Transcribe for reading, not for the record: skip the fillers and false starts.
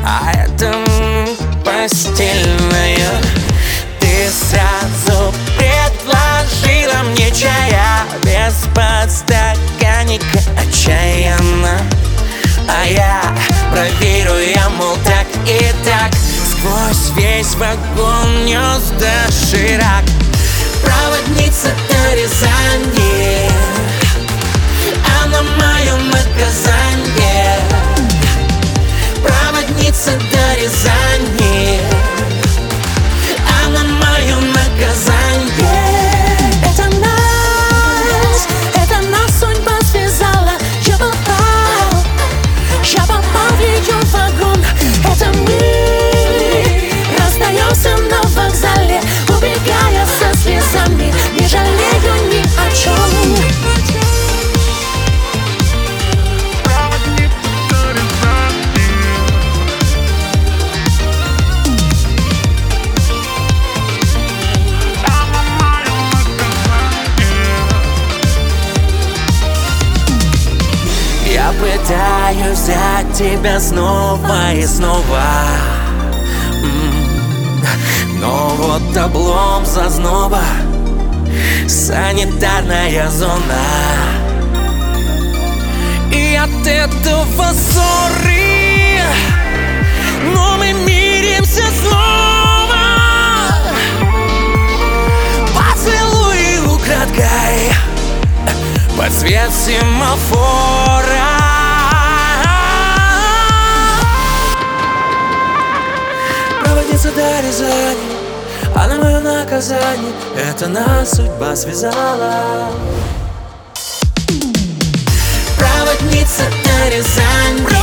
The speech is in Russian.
а это постельная. Ты сразу предложила мне чая без подстаканника отчаянно. А я проверю, я, мол, так и так. Сквозь весь вагон нес доширак. Проводница до Рязани, она мое наказание. Проводница до Рязани, она мое наказание. Это нас судьба связала. Я попал в ее вагон. Это мы расстаемся на вокзале, убегая со слезами, не жалею ни о чем. Я пытаюсь взять тебя снова и снова, но вот облом зазноба, санитарная зона. И от этого ссоры, но мы миримся снова. Поцелуй украдкой под свет семафора. Проводница до Рязани, она мое наказание. Это нас судьба связала. Проводница до Рязани,